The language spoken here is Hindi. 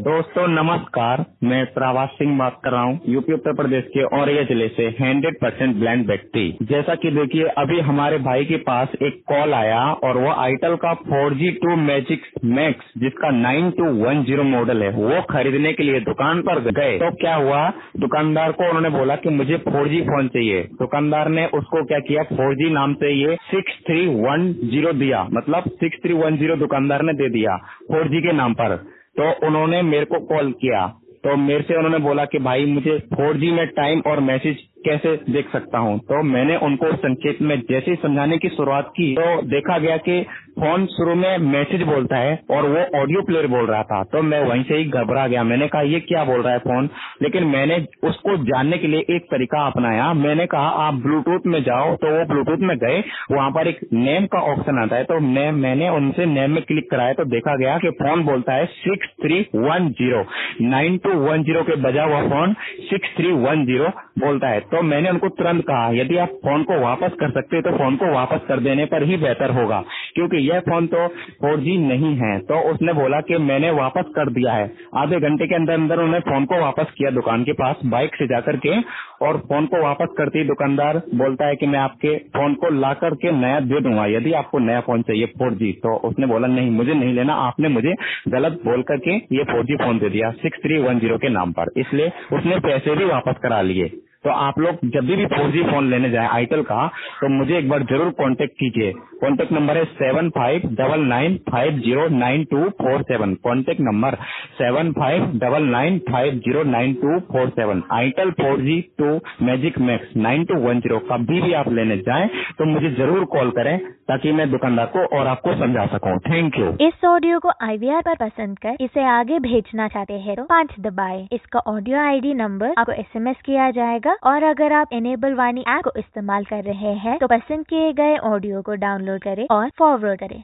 दोस्तों नमस्कार, मैं प्रवास सिंह बात कर रहा हूँ यूपी उत्तर प्रदेश के औरैया जिले से 100% ब्लाइंड व्यक्ति। जैसा कि देखिए अभी हमारे भाई के पास एक कॉल आया और वो आईटेल का 4G2 मैजिक मैक्स जिसका 9210 मॉडल है वो खरीदने के लिए दुकान पर गए। तो क्या हुआ, दुकानदार को उन्होंने बोला कि मुझे 4G फोन चाहिए। दुकानदार ने उसको क्या किया, 4G नाम से ये 6310 दिया, मतलब 6310 दुकानदार ने दे दिया 4G के नाम पर। तो उन्होंने मेरे को कॉल किया, तो मेरे से उन्होंने बोला कि भाई मुझे 4G में टाइम और मैसेज कैसे देख सकता हूं। तो मैंने उनको संक्षेप में जैसे ही समझाने की शुरुआत की तो देखा गया कि फोन शुरू में मैसेज बोलता है और वो ऑडियो प्लेयर बोल रहा था। तो मैं वहीं से ही घबरा गया, मैंने कहा ये क्या बोल रहा है फोन। लेकिन मैंने उसको जानने के लिए एक तरीका अपनाया, मैंने कहा आप ब्लूटूथ में जाओ। तो वो ब्लूटूथ में गए, वहां पर एक नेम का ऑप्शन आता है, तो मैंने उनसे नेम में क्लिक कराया तो देखा गया कि फोन बोलता है 6310, 9210 के बजा हुआ फोन 6310 बोलता है। तो मैंने उनको तुरंत कहा यदि आप फोन को वापस कर सकते हैं तो फोन को वापस कर देने पर ही बेहतर होगा, क्योंकि यह फोन तो 4G नहीं है। तो उसने बोला कि मैंने वापस कर दिया है। आधे घंटे के अंदर अंदर उन्होंने फोन को वापस किया दुकान के पास बाइक से जाकर के, और फोन को वापस करते ही दुकानदार बोलता है कि मैं आपके फोन को ला करके नया दे दूंगा यदि आपको नया फोन चाहिए 4G। तो उसने बोला नहीं मुझे नहीं लेना, आपने मुझे गलत बोल करके ये 4G फोन दे दिया 6310 के नाम पर, इसलिए उसने पैसे भी वापस करा लिए। तो आप लोग जब भी 4G फोन लेने जाए आईटेल का तो मुझे एक बार जरूर कांटेक्ट कीजिए। कांटेक्ट नंबर है 7599509247। Contact number 7599509247। Itel 4G2 magic max 9210 कभी भी आप लेने जाएं तो मुझे जरूर कॉल करें ताकि मैं दुकानदार को और आपको समझा सकूं। Thank you. इस ऑडियो को IVR पर पसंद कर इसे आगे भेजना चाहते हैं तो 5 दबाएं। इसका ऑडियो ID नंबर आपको SMS किया जाएगा, और अगर आप इनेबल वाणी ऐप को इस्तेमाल कर रहे हैं तो पसंद किए गए ऑडियो को डाउनलोड करें और फॉरवर्ड करें।